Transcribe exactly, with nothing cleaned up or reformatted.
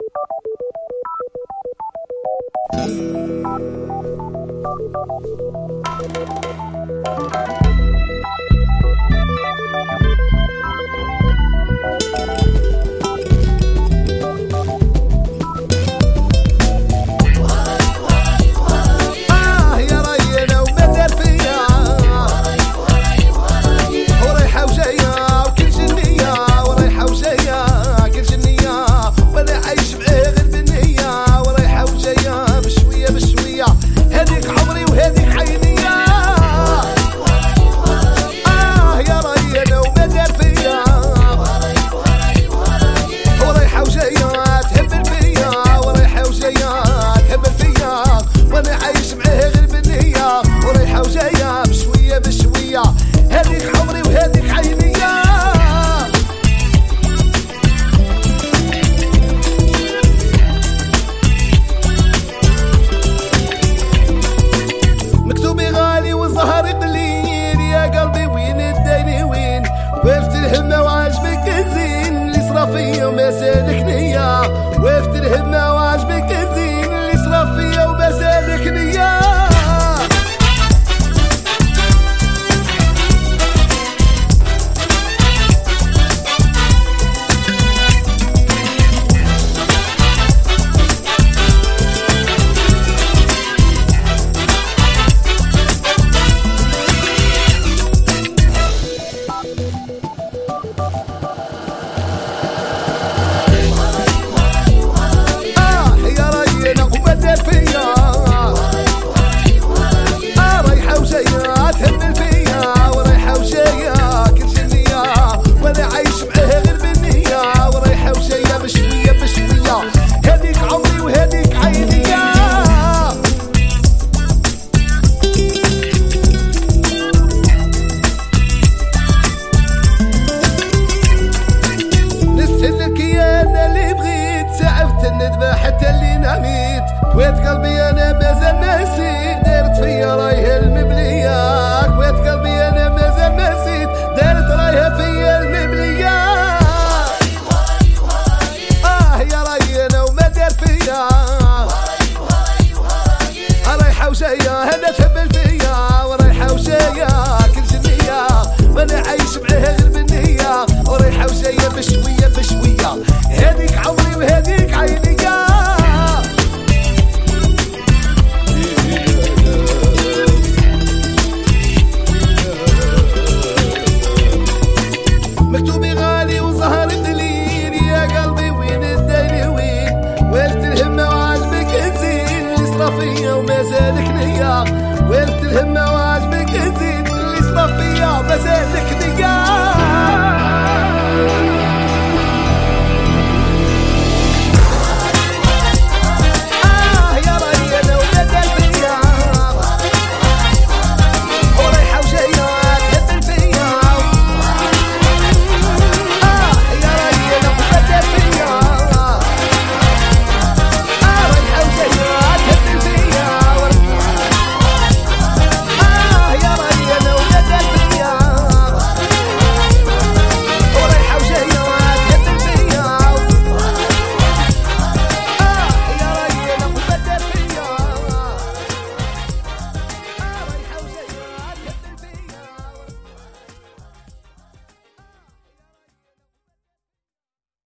فيا وما سالك نية، وقفت الهمة وعجبك الزين اللي صرف فيا وما سالك نية. الندبة حتى اللي ناميت كويت قلبي انا مازال نسيت دارت فيا رايه المبلية، كويت قلبي انا مازال نسيت دارت رايه فيا المبلية. اه يا راي انا وما دار فيا رايحة وجاية هنا تهبل فيا ورايحة وجاية كل جنية وانا عايش معاها غير بالنية ورايحة وجاية بشوية بشوية. هاديك عمري وهاديك عيني مكتوبي غالي وظهر الدليل يا قلبي وين الدين وين وقفت الهمة وعجبك الزين اللي صرف فيا وما زالك نية، وقفت الهمة وعجبك الزين اللي صرف فيا وما زالك نية.